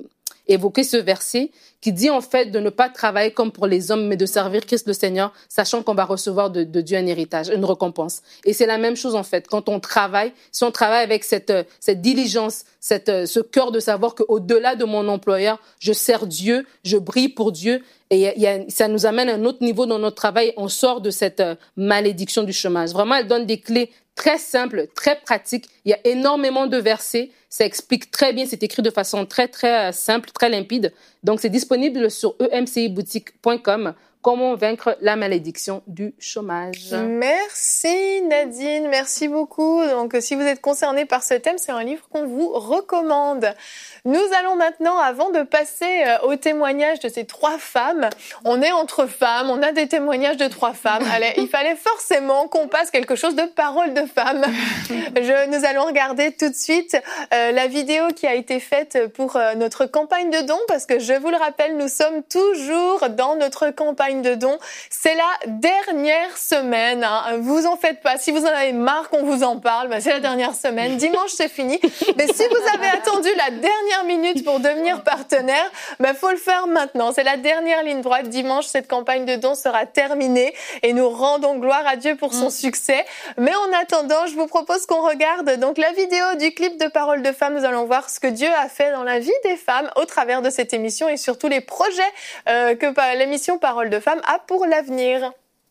évoqué ce verset qui dit en fait de ne pas travailler comme pour les hommes, mais de servir Christ le Seigneur, sachant qu'on va recevoir de, de Dieu un héritage, une récompense. Et c'est la même chose en fait. Quand on travaille, si on travaille avec cette, cette diligence, cette, ce cœur de savoir qu'au-delà de mon employeur, je sers Dieu, je brille pour Dieu, et y a, y a, ça nous amène à un autre niveau dans notre travail. On sort de cette malédiction du chômage. Vraiment, elle donne des clés très simples, très pratiques. Il y a énormément de versets. Ça explique très bien. C'est écrit de façon très, très simple, très limpide. Donc, c'est disponible sur e m c i boutique point com. Comment vaincre la malédiction du chômage.
Merci Nadine, merci beaucoup. Donc, si vous êtes concerné par ce thème, c'est un livre qu'on vous recommande. Nous allons maintenant, avant de passer au témoignage de ces trois femmes, on est entre femmes, on a des témoignages de trois femmes. Allez, il fallait forcément qu'on passe quelque chose de parole de femme. Je, nous allons regarder tout de suite euh, la vidéo qui a été faite pour euh, notre campagne de dons, parce que je vous le rappelle, nous sommes toujours dans notre campagne de dons. C'est la dernière semaine. Hein. Vous en faites pas. Si vous en avez marre qu'on vous en parle, bah c'est la dernière semaine. Dimanche, c'est fini. Mais si vous avez attendu la dernière minute pour devenir partenaire, bah faut le faire maintenant. C'est la dernière ligne droite. Dimanche, cette campagne de dons sera terminée et nous rendons gloire à Dieu pour son mmh. succès. Mais en attendant, je vous propose qu'on regarde donc la vidéo du clip de Parole de Femmes. Nous allons voir ce que Dieu a fait dans la vie des femmes au travers de cette émission et surtout les projets euh, que l'émission Parole de Femmes a pour l'avenir.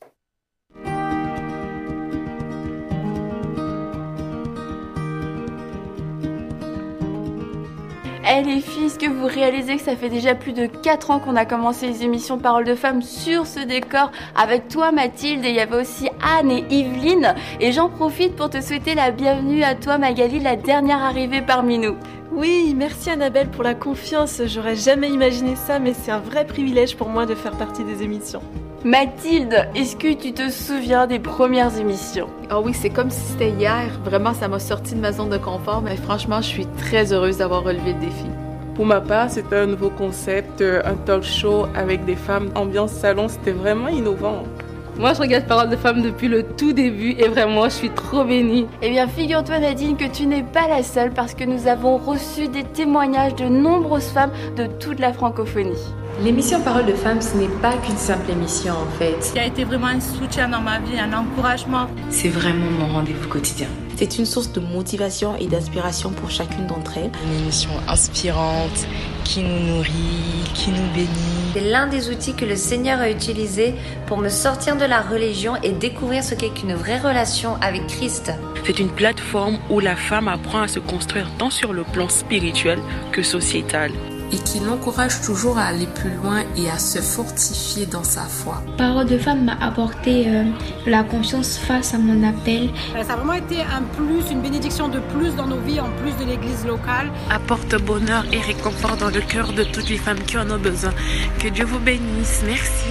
Eh les filles, est-ce que vous réalisez que ça fait déjà plus de quatre ans qu'on a commencé les émissions Paroles de Femmes sur ce décor avec toi Mathilde, et il y avait aussi Anne et Yveline, et j'en profite pour te souhaiter la bienvenue à toi Magali, la dernière arrivée parmi nous.
Oui, merci Annabelle pour la confiance, j'aurais jamais imaginé ça, mais c'est un vrai privilège pour moi de faire partie des émissions.
Mathilde, est-ce que tu te souviens des premières émissions?
Oh oui, c'est comme si c'était hier. Vraiment, ça m'a sorti de ma zone de confort, mais franchement, je suis très heureuse d'avoir relevé le défi.
Pour ma part, c'était un nouveau concept, un talk show avec des femmes, ambiance salon, c'était vraiment innovant.
Moi, je regarde Parole de Femmes depuis le tout début et vraiment, je suis trop bénie.
Eh bien, figure-toi Nadine que tu n'es pas la seule parce que nous avons reçu des témoignages de nombreuses femmes de toute la francophonie.
L'émission Parole de Femmes, ce n'est pas qu'une simple émission en fait.
Il a été vraiment un soutien dans ma vie, un encouragement.
C'est vraiment mon rendez-vous quotidien.
C'est une source de motivation et d'inspiration pour chacune d'entre elles.
Une émission inspirante, qui nous nourrit, qui nous bénit.
C'est l'un des outils que le Seigneur a utilisé pour me sortir de la religion et découvrir ce qu'est qu'une vraie relation avec Christ.
C'est une plateforme où la femme apprend à se construire tant sur le plan spirituel que sociétal.
Et qui l'encourage toujours à aller plus loin et à se fortifier dans sa foi.
Parole de Femme m'a apporté euh, la confiance face à mon appel.
Ça a vraiment été un plus, une bénédiction de plus dans nos vies, en plus de l'église locale.
Apporte bonheur et réconfort dans le cœur de toutes les femmes qui en ont besoin. Que Dieu vous bénisse. Merci.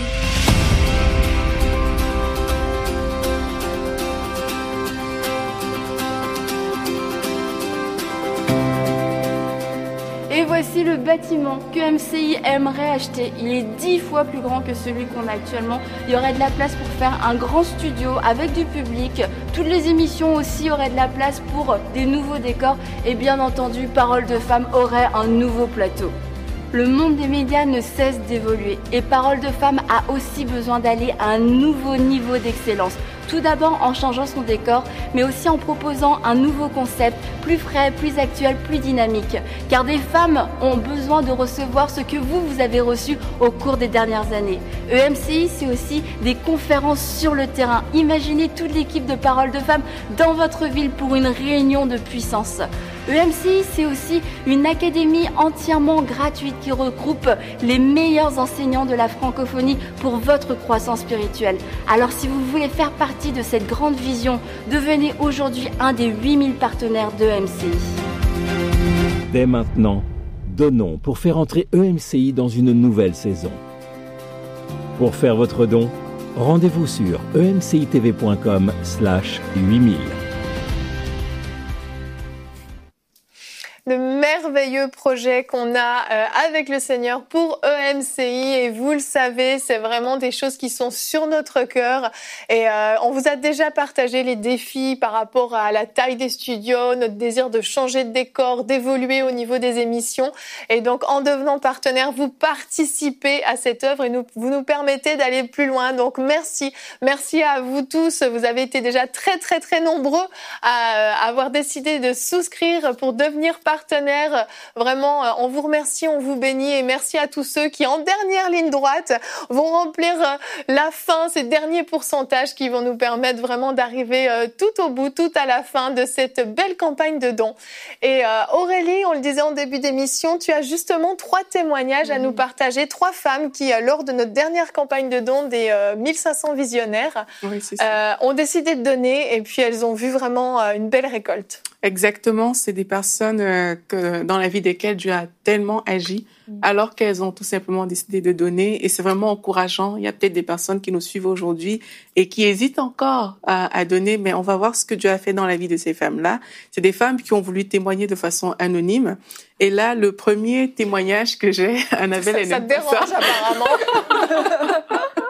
Et voici le bâtiment que M C I aimerait acheter. Il est dix fois plus grand que celui qu'on a actuellement. Il y aurait de la place pour faire un grand studio avec du public. Toutes les émissions aussi auraient de la place pour des nouveaux décors. Et bien entendu, Parole de Femmes aurait un nouveau plateau. Le monde des médias ne cesse d'évoluer et Parole de Femme a aussi besoin d'aller à un nouveau niveau d'excellence. Tout d'abord en changeant son décor, mais aussi en proposant un nouveau concept, plus frais, plus actuel, plus dynamique. Car des femmes ont besoin de recevoir ce que vous, vous avez reçu au cours des dernières années. E M C I, c'est aussi des conférences sur le terrain. Imaginez toute l'équipe de Parole de Femme dans votre ville pour une réunion de puissance. E M C I, c'est aussi une académie entièrement gratuite qui regroupe les meilleurs enseignants de la francophonie pour votre croissance spirituelle. Alors si vous voulez faire partie de cette grande vision, devenez aujourd'hui un des huit mille partenaires d'E M C I.
Dès maintenant, donnons pour faire entrer E M C I dans une nouvelle saison. Pour faire votre don, rendez-vous sur e m c i t v point com slash huit mille.
de merveilleux projets qu'on a euh, avec le Seigneur pour E M C I. Et vous le savez, c'est vraiment des choses qui sont sur notre cœur. Et euh, on vous a déjà partagé les défis par rapport à la taille des studios, notre désir de changer de décor, d'évoluer au niveau des émissions. Et donc, en devenant partenaire, vous participez à cette œuvre et nous, vous nous permettez d'aller plus loin. Donc, merci. Merci à vous tous. Vous avez été déjà très, très, très nombreux à avoir décidé de souscrire pour devenir partenaire. Vraiment, on vous remercie, on vous bénit et merci à tous ceux qui, en dernière ligne droite, vont remplir la fin, ces derniers pourcentages qui vont nous permettre vraiment d'arriver tout au bout, tout à la fin de cette belle campagne de dons. Et Aurélie, on le disait en début d'émission, tu as justement trois témoignages à nous partager, trois femmes qui, lors de notre dernière campagne de dons des euh, mille cinq cents visionnaires, oui, euh, ont décidé de donner et puis elles ont vu vraiment euh, une belle récolte.
Exactement, c'est des personnes euh, que, dans la vie desquelles Dieu a tellement agi, mmh. alors qu'elles ont tout simplement décidé de donner. Et c'est vraiment encourageant. Il y a peut-être des personnes qui nous suivent aujourd'hui et qui hésitent encore à, à donner, mais on va voir ce que Dieu a fait dans la vie de ces femmes-là. C'est des femmes qui ont voulu témoigner de façon anonyme. Et là, le premier témoignage que j'ai, Annabelle...
Ça, ça te dérange ça. apparemment.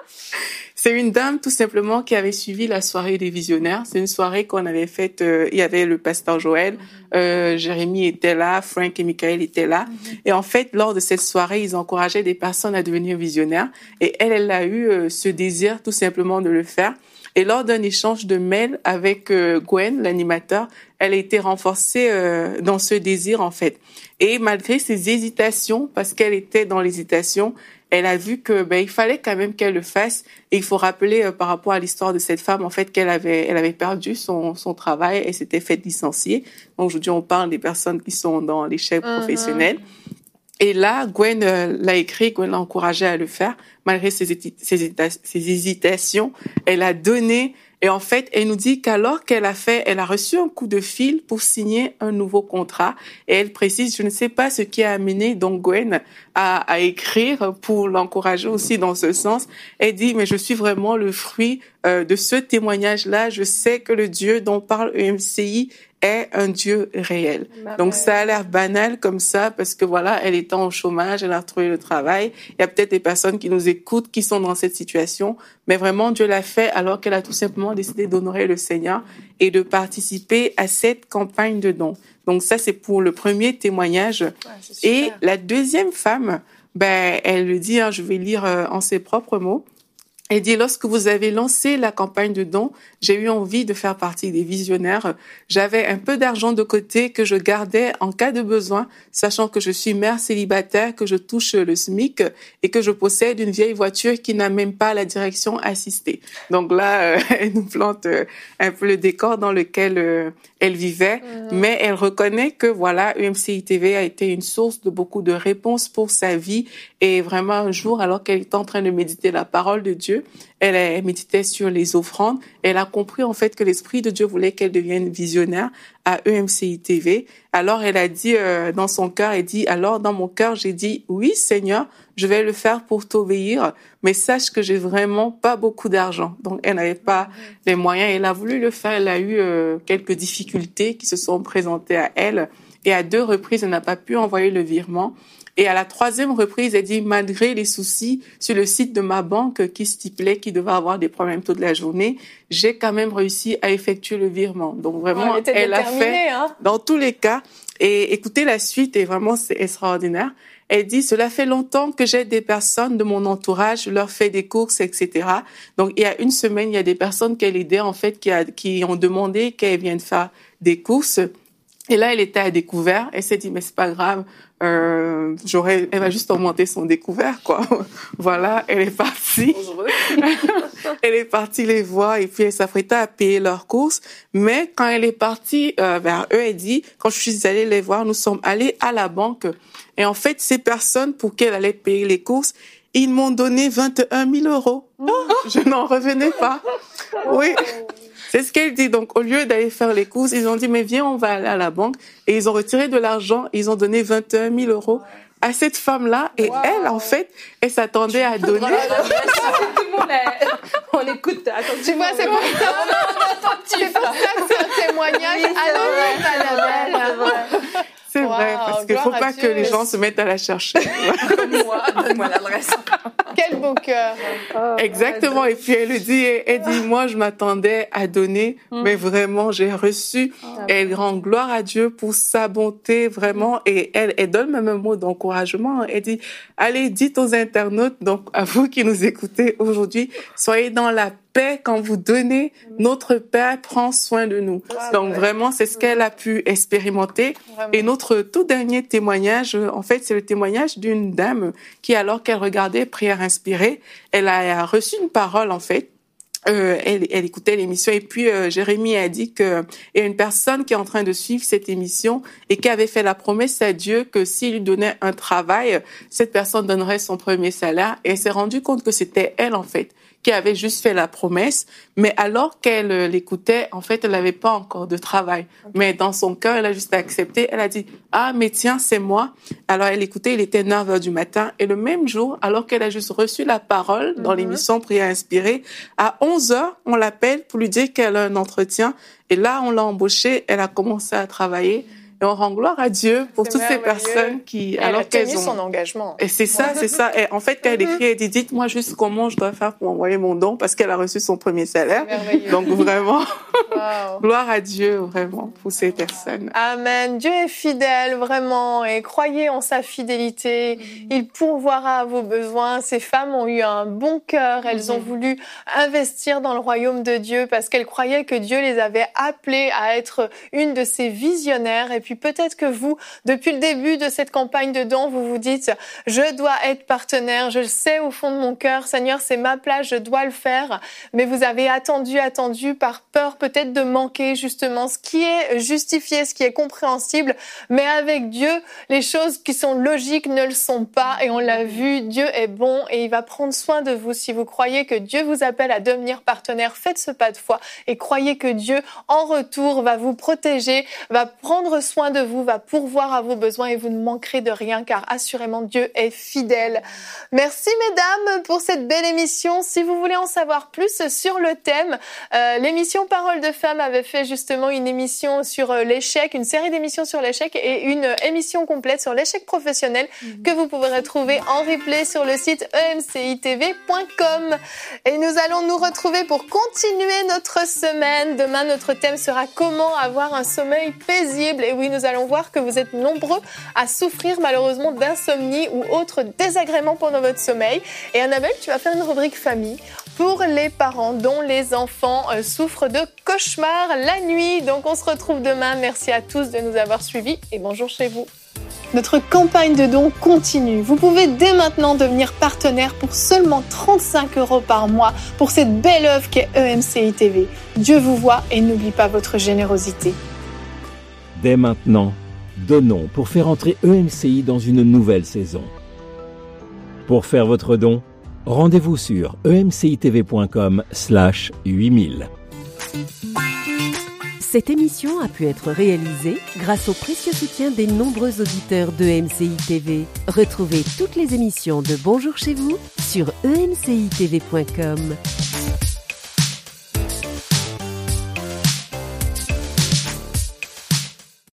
C'est une dame tout simplement qui avait suivi la soirée des visionnaires. C'est une soirée qu'on avait faite. Euh, il y avait le pasteur Joël, euh, Jérémy était là, Frank et Michael étaient là. Mm-hmm. Et en fait, lors de cette soirée, ils encourageaient des personnes à devenir visionnaires. Et elle, elle a eu euh, ce désir tout simplement de le faire. Et lors d'un échange de mails avec euh, Gwen, l'animateur, elle a été renforcée euh, dans ce désir en fait. Et malgré ses hésitations, parce qu'elle était dans l'hésitation, elle a vu que ben il fallait quand même qu'elle le fasse. Et il faut rappeler euh, par rapport à l'histoire de cette femme en fait qu'elle avait elle avait perdu son son travail, elle s'était faite licencier. Donc aujourd'hui on parle des personnes qui sont dans l'échec mm-hmm. professionnel. Et là Gwen euh, l'a écrit, Gwen l'a encouragée à le faire malgré ses, héti- ses, héta- ses hésitations. Elle a donné. Et en fait, elle nous dit qu'alors qu'elle a fait, elle a reçu un coup de fil pour signer un nouveau contrat. Et elle précise, je ne sais pas ce qui a amené donc Gwen à, à écrire pour l'encourager aussi dans ce sens. Elle dit, mais je suis vraiment le fruit euh, de ce témoignage-là. Je sais que le Dieu dont parle E M C I est un Dieu réel. Bah, donc, ça a l'air banal comme ça parce que voilà, elle était en chômage, elle a retrouvé le travail. Il y a peut-être des personnes qui nous écoutent qui sont dans cette situation, mais vraiment, Dieu l'a fait alors qu'elle a tout simplement décidé d'honorer le Seigneur et de participer à cette campagne de dons. Donc, ça, c'est pour le premier témoignage. Ouais, et la deuxième femme, ben, elle le dit, hein, je vais lire euh, en ses propres mots. Elle dit, lorsque vous avez lancé la campagne de dons, j'ai eu envie de faire partie des visionnaires. J'avais un peu d'argent de côté que je gardais en cas de besoin, sachant que je suis mère célibataire, que je touche le SMIC et que je possède une vieille voiture qui n'a même pas la direction assistée. Donc là, euh, elle nous plante euh, un peu le décor dans lequel euh, elle vivait, mmh. mais elle reconnaît que voilà, E M C I T V a été une source de beaucoup de réponses pour sa vie. Et vraiment, un jour, alors qu'elle était en train de méditer la parole de Dieu, elle, elle méditait sur les offrandes. Elle a compris en fait que l'Esprit de Dieu voulait qu'elle devienne visionnaire à E M C I T V. Alors elle a dit euh, dans son cœur, elle dit, alors dans mon cœur, j'ai dit, oui Seigneur, je vais le faire pour t'obéir, mais sache que j'ai vraiment pas beaucoup d'argent. Donc elle n'avait pas les moyens. Elle a voulu le faire. Elle a eu euh, quelques difficultés qui se sont présentées à elle. Et à deux reprises, elle n'a pas pu envoyer le virement. Et à la troisième reprise, elle dit, malgré les soucis sur le site de ma banque qui stipulait qu'il devait avoir des problèmes toute la journée, j'ai quand même réussi à effectuer le virement. Donc vraiment,
elle,
elle a fait
hein.
dans tous les cas. Et écoutez la suite, et vraiment, c'est extraordinaire. Elle dit, cela fait longtemps que j'aide des personnes de mon entourage, je leur fais des courses, et cetera. Donc, il y a une semaine, il y a des personnes qu'elle aidait, en fait, qui, a, qui ont demandé qu'elle vienne faire des courses. Et là, elle était à découvert. Elle s'est dit, mais c'est pas grave. Euh, j'aurais, elle va juste augmenter son découvert, quoi. Voilà, elle est partie. Elle est partie les voir et puis elle s'apprêtait à payer leurs courses. Mais quand elle est partie euh, vers eux, elle dit, quand je suis allée les voir, nous sommes allés à la banque. Et en fait, ces personnes pour qui elle allait payer les courses, ils m'ont donné vingt et un mille euros. Je n'en revenais pas. Oui. C'est ce qu'elle dit. Donc, au lieu d'aller faire les courses, ils ont dit, mais viens, on va aller à la banque. Et ils ont retiré de l'argent. Ils ont donné vingt et un mille euros à cette femme-là. Et wow. elle, en fait, elle s'attendait à donner.
On écoute. Attends,
tu vois, c'est pour ça. C'est pour ça que c'est un témoignage anonyme, Annabelle.
C'est vrai. parce qu'il ne faut pas Dieu. que les gens se mettent à la chercher.
Comme moi, donne-moi l'adresse.
Quel beau cœur.
Oh, Exactement. Ouais, et puis elle le dit, elle dit, moi je m'attendais à donner, mm. mais vraiment j'ai reçu. Oh, elle rend gloire à Dieu pour sa bonté, vraiment. Et elle, elle donne même un mot d'encouragement. Elle dit, allez, dites aux internautes, donc à vous qui nous écoutez aujourd'hui, soyez dans la paix quand vous donnez. Notre Père prend soin de nous. Ah, donc ouais. vraiment, c'est ce qu'elle a pu expérimenter. Vraiment. Et notre tout dernier témoignage, en fait, c'est le témoignage d'une dame qui, alors qu'elle regardait Prière inspirée, elle a reçu une parole, en fait. Euh, elle, elle écoutait l'émission et puis euh, Jérémie a dit que il y a une personne qui est en train de suivre cette émission et qui avait fait la promesse à Dieu que s'il lui donnait un travail, cette personne donnerait son premier salaire. Et elle s'est rendue compte que c'était elle, en fait, qui avait juste fait la promesse, mais alors qu'elle l'écoutait, en fait, elle n'avait pas encore de travail. Mais dans son cœur, elle a juste accepté. Elle a dit, ah, mais tiens, c'est moi. Alors, elle écoutait, il était neuf heures du matin. Et le même jour, alors qu'elle a juste reçu la parole dans mm-hmm. l'émission Prière inspirée, à onze heures, on l'appelle pour lui dire qu'elle a un entretien. Et là, on l'a embauchée. Elle a commencé à travailler. Et on rend gloire à Dieu pour c'est toutes ces personnes qui,
elle
alors
a tenu
qu'elles ont
son engagement.
Et c'est ça, c'est ça. Et en fait, quand elle écrit, elle dit, dites-moi juste comment je dois faire pour envoyer mon don, parce qu'elle a reçu son premier salaire. Donc vraiment, wow. gloire à Dieu, vraiment, pour ces personnes.
Amen. Dieu est fidèle, vraiment, et croyez en sa fidélité. Mm-hmm. Il pourvoira à vos besoins. Ces femmes ont eu un bon cœur. Elles mm-hmm. ont voulu investir dans le royaume de Dieu parce qu'elles croyaient que Dieu les avait appelées à être une de ses visionnaires. Et puis peut-être que vous, depuis le début de cette campagne de dons, vous vous dites « Je dois être partenaire, je le sais au fond de mon cœur, Seigneur, c'est ma place, je dois le faire. » Mais vous avez attendu, attendu par peur peut-être de manquer justement ce qui est justifié, ce qui est compréhensible. Mais avec Dieu, les choses qui sont logiques ne le sont pas. Et on l'a vu, Dieu est bon et il va prendre soin de vous. Si vous croyez que Dieu vous appelle à devenir partenaire, faites ce pas de foi et croyez que Dieu, en retour, va vous protéger, va prendre soin de vous, va pourvoir à vos besoins et vous ne manquerez de rien car assurément Dieu est fidèle. Merci mesdames pour cette belle émission. Si vous voulez en savoir plus sur le thème, euh, l'émission Parole de Femmes avait fait justement une émission sur l'échec, une série d'émissions sur l'échec et une émission complète sur l'échec professionnel mmh. que vous pouvez retrouver en replay sur le site e m c i t v point com. Et nous allons nous retrouver pour continuer notre semaine. Demain, notre thème sera comment avoir un sommeil paisible. Et oui, nous allons voir que vous êtes nombreux à souffrir malheureusement d'insomnie ou autres désagréments pendant votre sommeil. Et Annabelle, tu vas faire une rubrique famille pour les parents dont les enfants euh, souffrent de cauchemars la nuit. Donc on se retrouve demain. Merci à tous de nous avoir suivis et bonjour chez vous. Notre campagne de dons continue. Vous pouvez dès maintenant devenir partenaire pour seulement trente-cinq euros par mois pour cette belle œuvre qu'est E M C I T V. Dieu vous voit et n'oublie pas votre générosité.
Dès maintenant, donnons pour faire entrer E M C I dans une nouvelle saison. Pour faire votre don, rendez-vous sur e m c i t v point com slash huit mille.
Cette émission a pu être réalisée grâce au précieux soutien des nombreux auditeurs de E M C I T V. Retrouvez toutes les émissions de Bonjour chez vous sur e m c i t v point com.